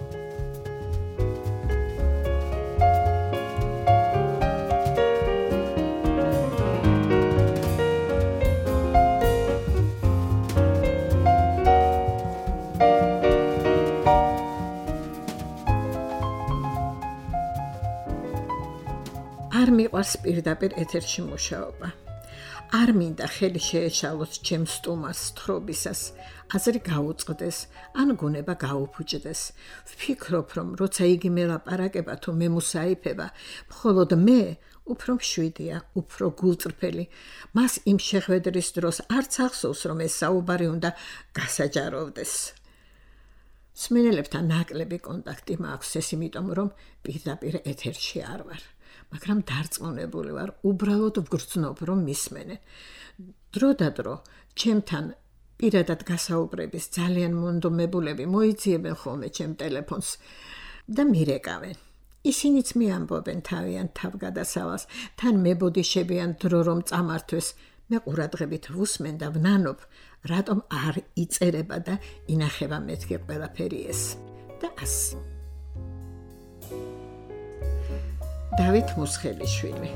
არ მიყვარს პირდაპირ ეთერში მუშაობა. არ მინდა ხელი შეეშალოს ჩემ სტუმარს თხრობისას, აზრი გაუწყდეს, ან გონება გაუფუჭდეს. ვფიქრობ, რომ როცა იგი მელაპარაკება თუ მემუსაიფება, მხოლოდ მე უფრო მშვიდია, უფრო გულწრფელი. მას იმ შეხვედრის დროს არც ახსოვს, რომ ეს საუბარი უნდა გასაჯაროვდეს. სმენელებთან ნაკლები კონტაქტი მაქვს, ეს იმიტომ, რომ პირდაპირ ეთერში არ ვარ. მაგრამ დარწმუნებული ვარ, უბრალოდ ვგრძნობ, რომ მისმენენ. დრო და დრო ჩემთან პირადად გასაუბრების ძალიან მონდომებულები მოიძიებენ ხოლმე ჩემ ტელეფონს და მირეკავენ. ისინიც მიამბობენ თავიანთ თავგადასავალს, თან მებოდიშებიან დრო რომ წამართვეს. მე ყურადღებით ვუსმენ და ვნანობ, რატომ არ იწერება და ინახება მეთქი ყველაფერი ეს. და ასე. დავით მუსხელიშვილი.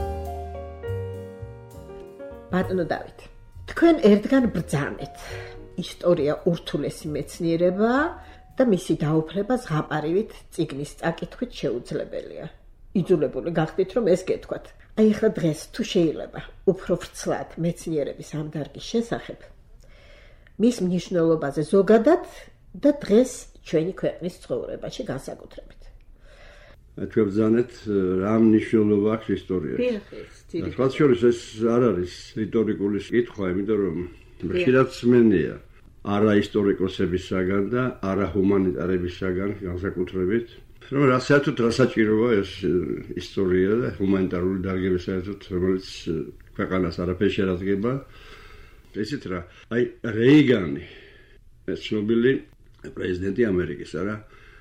ბატონო დავით, თქვენ ერთგან ბრძანეთ. ისტორია ურთულესი მეცნიერებაა და მისი დაუფლება ზღაპარივით წიგნის წაკითხვით შეუძლებელია. იძულებული გახდით, რომ ეს გეთქვათ. აი ახლა დღეს თუ შეიძლება უფრო ვრცლად მეცნიერების ამ დარგის შესახებ, მის მნიშვნელობაზე ზოგადად და დღეს ჩვენი ქვეყნის ცხოვრებაში განსაკუთრებით. ჩვენ ბრძანეთ რა მნიშვნელობა აქვს ისტორიაში. რაც შორის ეს არ არის რიტორიკული კითხვა, იმიტომ რომ ხშირად სმენია არა ისტორიკოსებისაგან და არა ჰუმანიტარებისაგან განსაკუთრებით, რომ რა საერთოდ რა საჭიროა ეს ისტორია და ჰუმანიტარული დარგები საერთოდ, რომელიც ქვეყანას არაფერს შეადგენება. ესეთ რა, აი რეიგანი, ეს ცნობილი პრეზიდენტი ამერიკის, არა?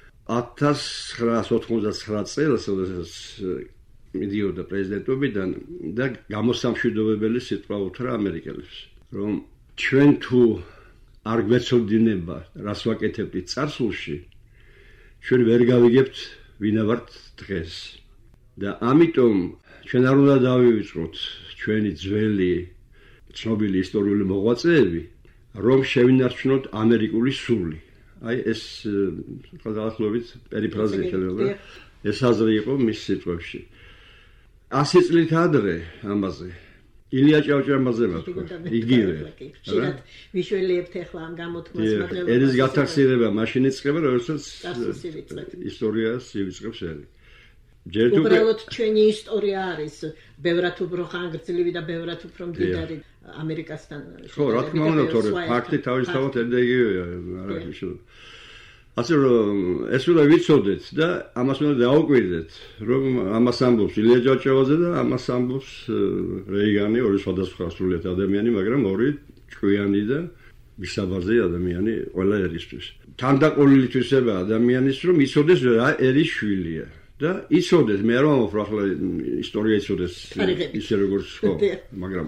1999 წელს, როდესაც მიდიოდა პრეზიდენტობიდან და გამოსამშვიდობებელი სიტყვა უთხრა ამერიკელებს, რომ ჩვენ თუ არ გვეცოდინება, რას ვაკეთებთ წარსულში, ჩვენ ვერ გავიგებთ ვინა ვართ დღეს. და ამიტომ ჩვენ არ უნდა დავივიწყოთ ჩვენი ძველი ცნობილი ისტორიული მოღვაწეები, რომ შევინარჩუნოთ ამერიკული სული. აი ეს გადაახლოებით პერიფრაზია შეიძლება. ეს აზრი იყო მის სიტყვებში. 100 წლით ადრე ამაზე ილია ჭავჭავაძემ თქვა, იგივე. ხშირად ვიშველიებთ ახლა ამ გამოთქმას, მაგრამ ერის გათახსირება მაშინ იწყება, როდესაც ისტორიას ივიწყებს ერი. უბრალოდ ჩვენი ისტორია არის ბევრად უფრო ხანგრძლივი და ბევრად უფრო მდიდარი ამერიკასთან. ხო, რა თქმა უნდა, თორე ფაქტი თავისთავად იგივეა, არა ისე. ასე რომ ეს უნდა ვიცოდეთ და ამას უნდა დაუკვირდეთ, რომ ამას ამბობს ილია ჭავჭავაძე და ამას ამბობს რეიგანი, ორი სხვადასხვა სრულიად ადამიანი, მაგრამ ორი ჭკვიანი და მისაბაძე ადამიანი ყველა ერისთვის. თანდაყოლილი თვისება ადამიანის, რომ იცოდეს რა ერის შვილია და იცოდეს, მე არ ვამბობ ახლა ისტორია იცოდეს ისე როგორც ხო, მაგრამ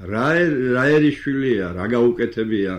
რა ერის შვილია, რა გაუკეთებია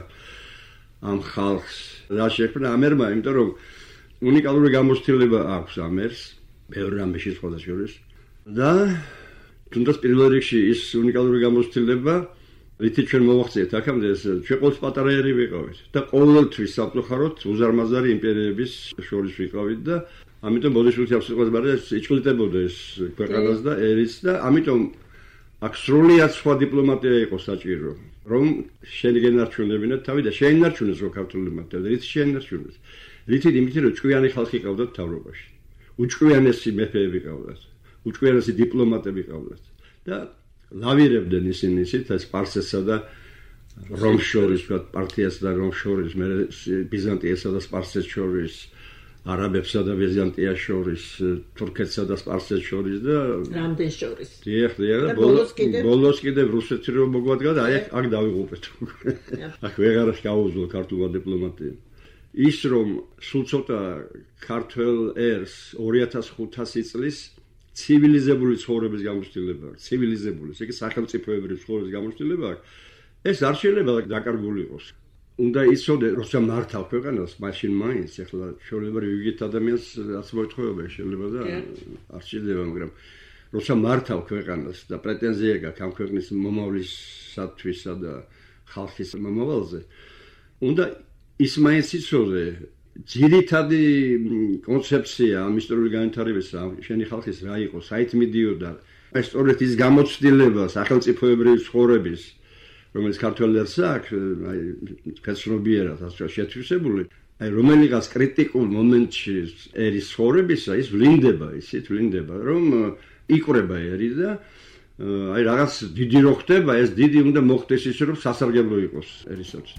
ამ ხალხს რა შექმნა ამერმა, იმიტომ რომ უნიკალური გამოცდილება აქვს ამერს, ბევრ რამეში სხვადასხვა და თუნდაც პირველ რიგში ის უნიკალური გამოცდილება რითი ჩვენ მოვახციეთ აქამდე ეს ჩვენ ყოველთვის პატარაერი ვიყავით და ყოველთვის სამწუხაროდ უზარმაზარი იმპერიების შორის ვიყავით და ამიტომ ბოდიშვილის ამ სიტყვას მაგრამ იჭლიტებოდა ეს ქვეყანას და ერიც და ამიტომ აქ სრულიად სხვა დიპლომატია იყო საჭირო რომ შენ გენარჩუნებინათ თავი და შეინარჩუნეს რო ქართულებმა და რითი შეინარჩუნეს რითი იმით რომ ჭკვიანი ხალხი ყავდათ მთავრობაში უჭკვიანესი მეფეები ყავდათ უჭკვიანესი დიპლომატები ყავდათ და ლავირებდნენ ისინი ისეთ სპარსეთსა და რომს შორის, პარტიასა და რომს შორის, მე ბიზანტიასა და სპარსეთს შორის, არაბებსა და ბიზანტიას შორის, თურქეთსა და სპარსეთს შორის და რამდენ შორის. დიახ, და ბოლოს კიდევ რუსეთი რომ მოგვადგა და აი აქ დავიღუპეთ. აქ ვეღარ გავუძლო ქართულმა დიპლომატიამ. ის რომ სულ ცოტა ქართველ ერს 2500 წლის ცივილიზებული ცხოვრების გამოცდილება აქვს, ცივილიზებული, ესე იგი სახელმწიფოებრივი ცხოვრების გამოცდილება აქვს. ეს არ შეიძლება დაკარგული იყოს. უნდა იცოდე, როცა მართავ ქვეყანას, მაშინ მაინც ახლა შეიძლება ვიგეთ ადამიანს რაც მოეთხოვება შეიძლება და არ შეიძლება, მაგრამ როცა მართავ ქვეყანას და პრეტენზია გაქვს ამ ქვეყნის მომავლისათვისა და ხალხის მომავალზე, უნდა ის მაინც იცოდე ძირითადი კონცეფცია ამ ისტორიული განვითარებისა შენი ხალხის რა იყო, საით მიდიოდა ეს სწორედ ის გამოცდილება სახელმწიფოებრივი ცხოვრების რომელიც ქართველებს აქვს აი კაცნობიერად ასე შეთვისებული აი რომელიღაც კრიტიკულ მომენტში ერის ცხოვრებისა ის ვლინდება რომ იკვრება ერი და აი რაღაც დიდი რო ხდება ეს დიდი უნდა მოხდეს ისე რომ სასარგებლო იყოს ერისათვის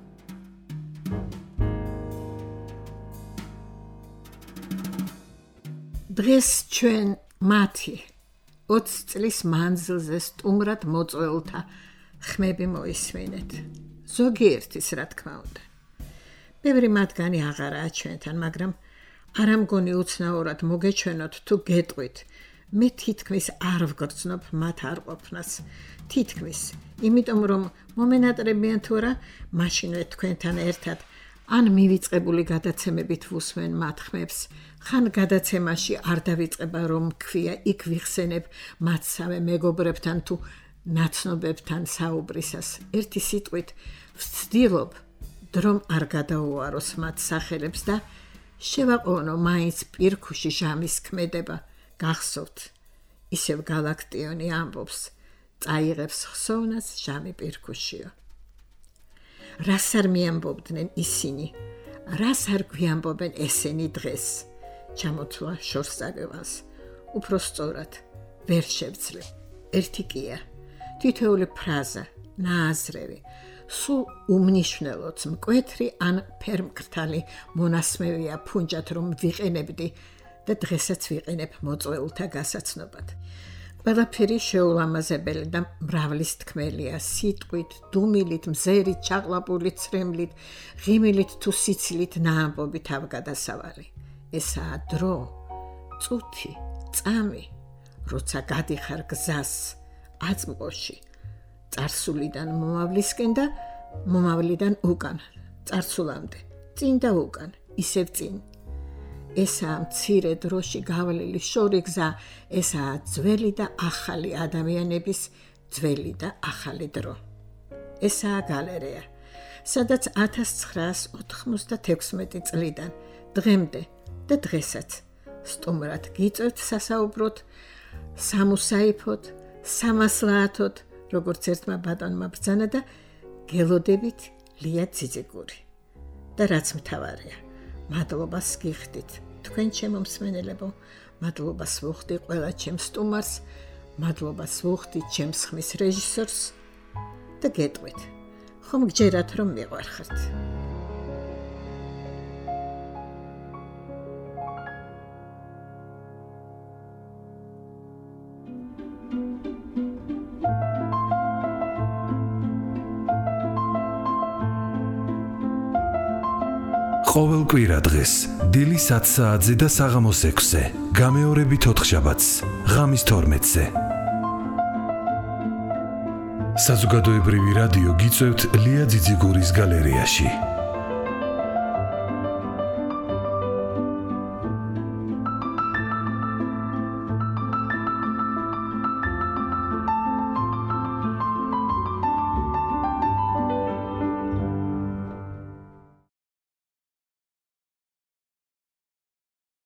დღეს ჩვენ მათი 20 წლის მანძილზე სტუმრად მოწვეულთა ხმები მოისმინეთ. ზოგიერთის რა თქმა უნდა. ბევრი მათგანი აღარაა ჩვენთან, მაგრამ არ ამგონი უცნაურად მოგეჩვენოთ თუ გეტყვით. მე თითქმის არ ვგრძნობ მათ არ ყოფნას. თითქმის, იმიტომ რომ მომენატრებიან თუ რა, მაშინვე თქვენთან ერთად ან მივიწყებული გადაცემებით ვუსმენ მათ ხმებს, ხან გადაცემაში არ დავიწყება რომ ქვია იქ ვიხსენებ მათსავე მეგობრებთან თუ ნაცნობებთან საუბრისას. ერთი სიტყვით ვცდილობ დრომ არ გადაუაროს მათ სახელებს და შევაყოვნო მაინც პირქუში ჟამის ქმედება. გახსოვთ, ისევ გალაქტიონი ამბობს, წაიღებს ხსოვნას ჟამი პირქუშიო. რას არ მიამბობდნენ ისინი, რას არ გვიამბობენ ესენი დღეს, ჩამოთვლა შორსაგევანს, უფრო სწორად, ვერ შევძლებ. ერთი კია, თითოეული ფრაზა, ნააზრევი, სულ უმნიშვნელოც მკვეთრი ან ფერმკრთალი მონასმევია ფუნჯად რომ ვიყენებდი და დღესაც ვიყენებ მოწვეულთა გასაცნობად. ყველაფერი შეულამაზებელი და მრავლის თქმელია სიტყვით, დუმილით, მზერით, ჩაყლაპული ცრემლით, ღიმილით თუ სიცილით ნაამბობი თავგადასავალი. ესაა დრო, წუთი, წამი, როცა გადიხარ გზას, აწმყოში, წარსულიდან მომავლისკენ და მომავლიდან უკან, წარსულამდე, წინ და უკან, ისევ წინ. ესაა მცირე დროში გავლილი შორი გზა, ესაა ძველი და ახალი ადამიანების ძველი და ახალი დრო. ესაა გალერეა, სადაც 1996 წლიდან დღემდე და დღესაც სტუმრად გიწევთ სასაუბროთ, სამუსაიფოთ, სამასლაათოთ, როგორც ერთმა ბატონმა ბრძანა და გელოდებით ლია ძიძიგური. და რაც მთავარია, მადლობას გიხდით თქვენ ჩემო მსმენელებო, მადლობას ვუხდი ყველა ჩემს სტუმარს, მადლობას ვუხდი ჩემს ხმის რეჟისორს და გეტყვით, ხომ გჯერათ რომ მიყვარხართ. ყოველ კვირა დღეს დილის 10 საათზე და საღამოს 6-ზე, გამეორებით 4 შაბათს, ღამის 12-ზე. საზოგადოებრივი რადიო გიწევთ ლია ძიძიგურის გალერეაში.